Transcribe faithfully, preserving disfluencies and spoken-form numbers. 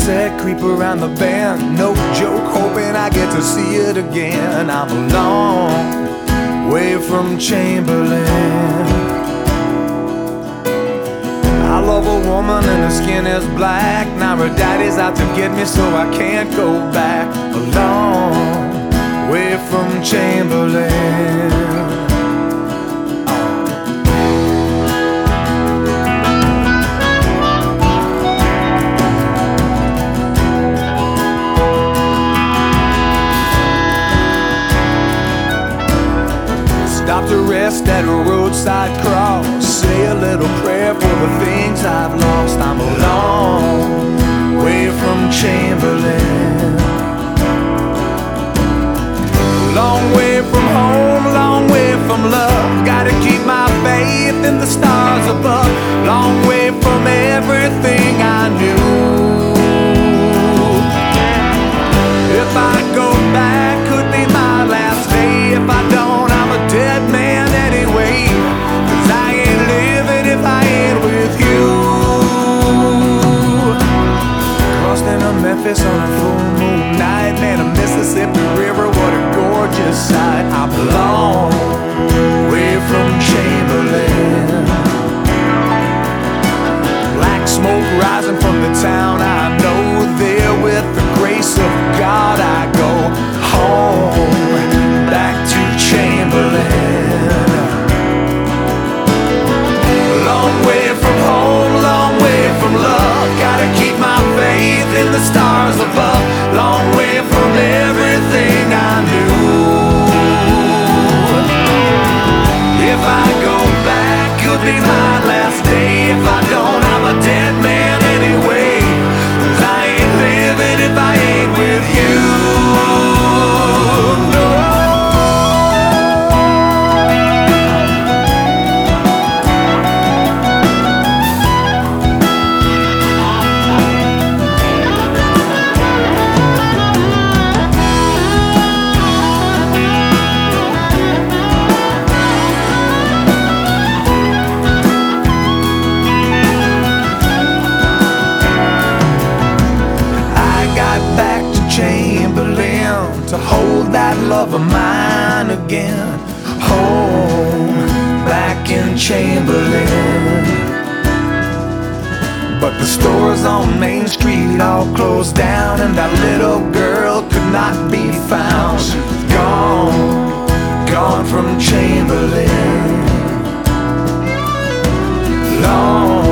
sunset creep around the bend. No joke, hoping I get to see it again. I'm a long way from Chamberlain. I love a woman and her skin is black. Now her daddy's out to get me, so I can't go back. A long way from Chamberlain. Stop to rest at a roadside cross, say a little prayer for the things I've lost. I'm a long way from Chamberlain. Long way from home, long way from love. Gotta keep my faith in the stars above. Long way from everything I knew. If I go back, could be my last day. If I don't, I'm a dead man anyway. 'Cause I ain't living if I ain't with you. Crossed into Memphis on a full moon night. Man, a Mississippi River, what a gorgeous sight. I'm a long way from Chamberlain. Black smoke rising from the town I know. There with the grace of God I go home, back to Chamberlain. Long way from home, long way from love. Gotta keep my faith in the stars above. Long way from everything I knew. If I go back, could be my last day. If I don't, I'm a dead man anyway. 'Cause I ain't living if I ain't with you. No. Chamberlain, to hold that love of mine again. Home, back in Chamberlain. But the stores on Main Street all closed down, and that little girl could not be found. She's gone, gone from Chamberlain. Long